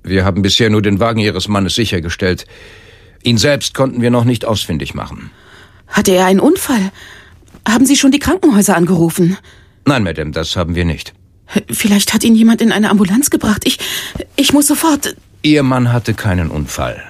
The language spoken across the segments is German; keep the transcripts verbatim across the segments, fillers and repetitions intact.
Wir haben bisher nur den Wagen Ihres Mannes sichergestellt. Ihn selbst konnten wir noch nicht ausfindig machen. Hatte er einen Unfall? Haben Sie schon die Krankenhäuser angerufen? Nein, Madame, das haben wir nicht. Vielleicht hat ihn jemand in eine Ambulanz gebracht. Ich, ich muss sofort... Ihr Mann hatte keinen Unfall.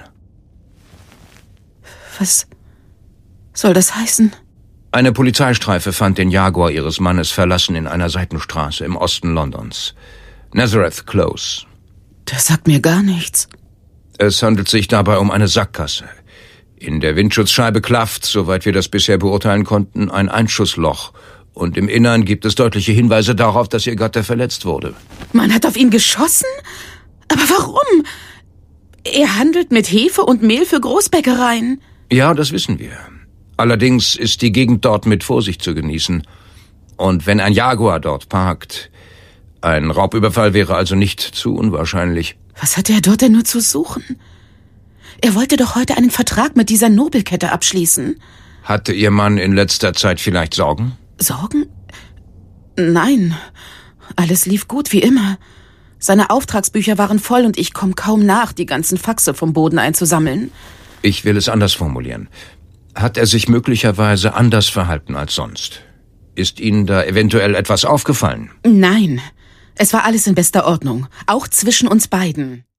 Was soll das heißen? Eine Polizeistreife fand den Jaguar Ihres Mannes verlassen in einer Seitenstraße im Osten Londons. Nazareth Close. Das sagt mir gar nichts. Es handelt sich dabei um eine Sackgasse. In der Windschutzscheibe klafft, soweit wir das bisher beurteilen konnten, ein Einschussloch. Und im Innern gibt es deutliche Hinweise darauf, dass Ihr Gatte verletzt wurde. Man hat auf ihn geschossen? Aber warum? Er handelt mit Hefe und Mehl für Großbäckereien. Ja, das wissen wir. Allerdings ist die Gegend dort mit Vorsicht zu genießen. Und wenn ein Jaguar dort parkt... Ein Raubüberfall wäre also nicht zu unwahrscheinlich. Was hatte er dort denn nur zu suchen? Er wollte doch heute einen Vertrag mit dieser Nobelkette abschließen. Hatte Ihr Mann in letzter Zeit vielleicht Sorgen? Sorgen? Nein. Alles lief gut, wie immer. Seine Auftragsbücher waren voll und ich komme kaum nach, die ganzen Faxe vom Boden einzusammeln. Ich will es anders formulieren. Hat er sich möglicherweise anders verhalten als sonst? Ist Ihnen da eventuell etwas aufgefallen? Nein. Es war alles in bester Ordnung, auch zwischen uns beiden.